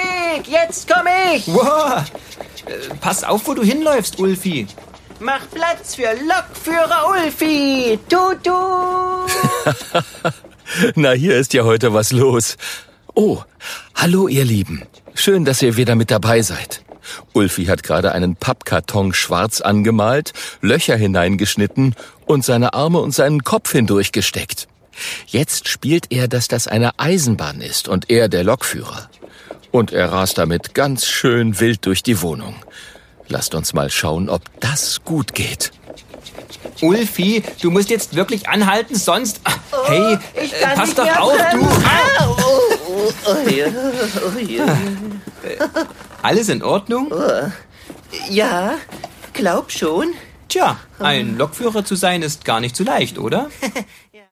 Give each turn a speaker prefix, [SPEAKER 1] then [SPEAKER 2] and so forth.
[SPEAKER 1] Weg, jetzt komm ich!
[SPEAKER 2] Wow. Pass auf, wo du hinläufst, Ulfi.
[SPEAKER 1] Mach Platz für Lokführer Ulfi! Tutu!
[SPEAKER 3] Na, hier ist ja heute was los. Oh, hallo ihr Lieben. Schön, dass ihr wieder mit dabei seid. Ulfi hat gerade einen Pappkarton schwarz angemalt, Löcher hineingeschnitten und seine Arme und seinen Kopf hindurchgesteckt. Jetzt spielt er, dass das eine Eisenbahn ist und er der Lokführer. Und er rast damit ganz schön wild durch die Wohnung. Lasst uns mal schauen, ob das gut geht.
[SPEAKER 2] Ulfi, du musst jetzt wirklich anhalten, sonst... Hey, pass doch auf, du... Alles in Ordnung?
[SPEAKER 1] Ja, glaub schon.
[SPEAKER 2] Tja, ein Lokführer zu sein ist gar nicht so leicht, oder?